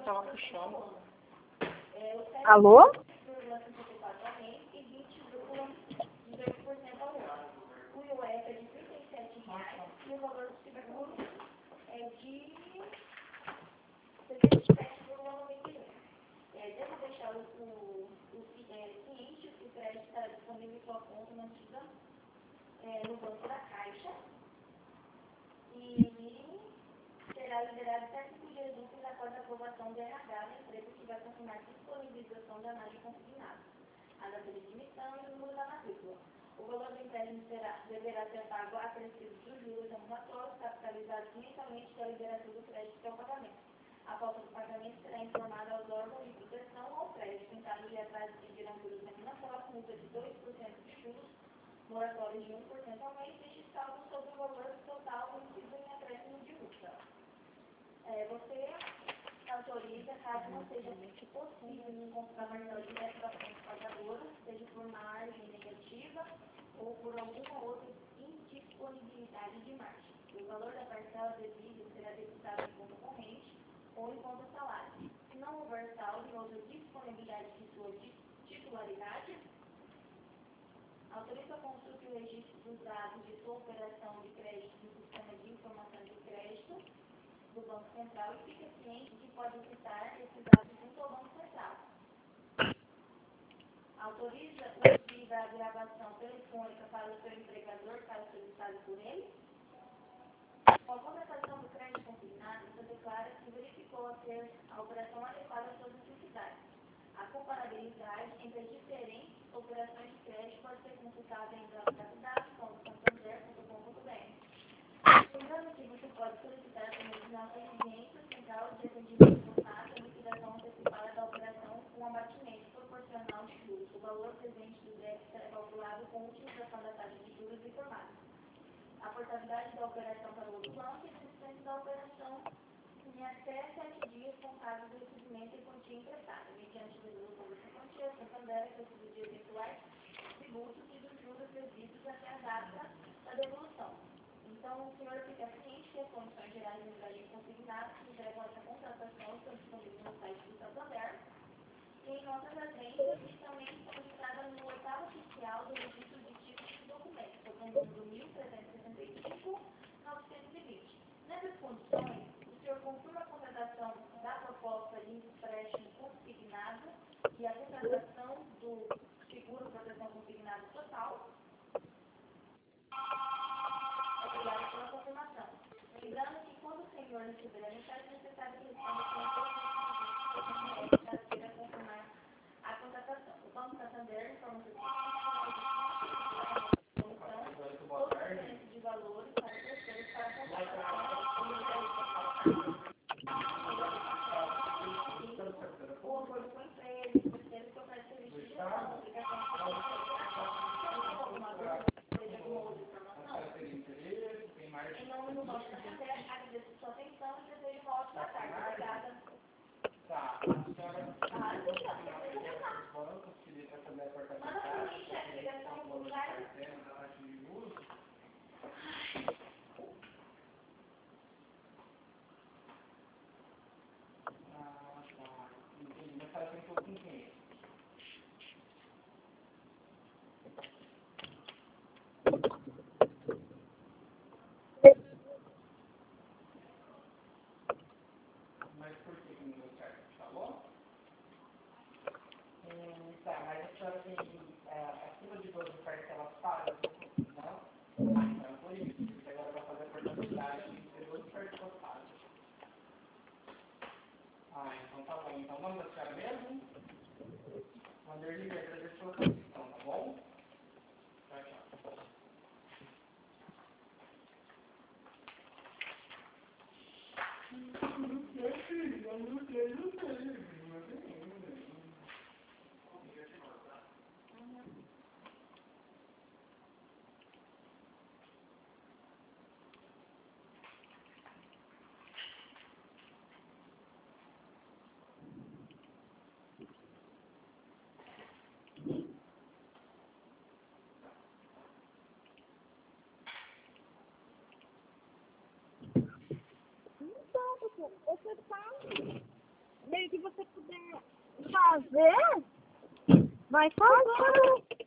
tava puxando. Alô? E o valor do seguro é de 77,91. Devo deixar o cliente, o crédito está disponível em sua conta mantida no banco da Caixa e será liberado até 5 dias úteis após a aprovação do RH da empresa que vai confirmar a disponibilização da margem consignada, a data de admissão e o número da matrícula. O valor do empréstimo deverá ser pago acrescido dos juros amordatórios, capitalizados mensalmente da liberação do crédito até o pagamento. A falta do pagamento será informada aos órgãos de proteção ao crédito. Em caso de atraso, pedirão juros remuneratórios, multa de 2% de juros, moratórios de 1% ao mês, e saldo sobre o valor total vencido em acréscimo de multa. Você autoriza, caso não seja possível encontrar parcela direta da fonte pagadora, seja por margem negativa ou por alguma outra indisponibilidade de margem. O valor da parcela devida será debitado em conta corrente ou em conta salário. Se não houver saldo em outra disponibilidade de sua titularidade, autoriza a consulta e o registro dos dados de sua operação de crédito no sistema de informação de crédito do Banco Central e fica ciente que pode citar esses dados junto ao Banco Central. Autoriza o envio da gravação telefônica para o seu empregador, caso solicitado por ele. Com a contratação do crédito consignado, você declara que verificou ser a operação adequada às suas necessidades. A comparabilidade entre as diferentes operações de crédito pode ser consultada em www.santander.com.br. Lembrando que você pode solicitar a conexão com a urgência central de atendimento voltado à liquidação antecipada da operação com abatimento proporcional de juros. O valor presente do débito será calculado com a utilização da taxa de juros informada. A portabilidade da operação para o outro banco e a existência da operação em até 7 dias com caso do recebimento e quantia emprestada. Mediante a resolução dessa quantia, Santander recebe os dias eventuais tributos e dos juros devidos até a data da devolução. Então, o senhor fica ciente que as condições gerais de margem consignada que entregam essa contratação estão disponíveis no site do Santander e em notas agências e também estão listadas no portal oficial do registro de títulos e documentos, sob o número 1365-920. Nessas condições, o senhor confirma a contratação da proposta de empréstimo consignado e a contratação do seguro proteção consignado total. Obrigada pela confirmação. Lembrando que quando o senhor receber a mensagem, é necessário que responda com todos os requisitos para confirmar a contratação. O Banco Santander informa que todos os diferentes de valores para terceiros para a contratação o acordo com a empresa, o terceiro que oferece serviço de gestão, aplicação de alguma dúvida, seja alguma outra informação. Em nome do Banco Santander, agradeço sua atenção e desejo uma ótima tarde. Obrigada. Tá, a senhora... Manda para mim, chefe, ligação no lugar. Mas por que não deu certo? Falou? Tá, mas a senhora tem acima de 12 parcelas pagas? Não? Ah, então por isso. Porque agora vai fazer a portabilidade tem que ter 12 parcelas pagas. Ah, então tá bom. Então vamos da senhora mesmo? Vanderlei, agradeço pela sua atenção, tá bom? Tchau, tchau. Então, você tá que você puder fazer, vai fazendo.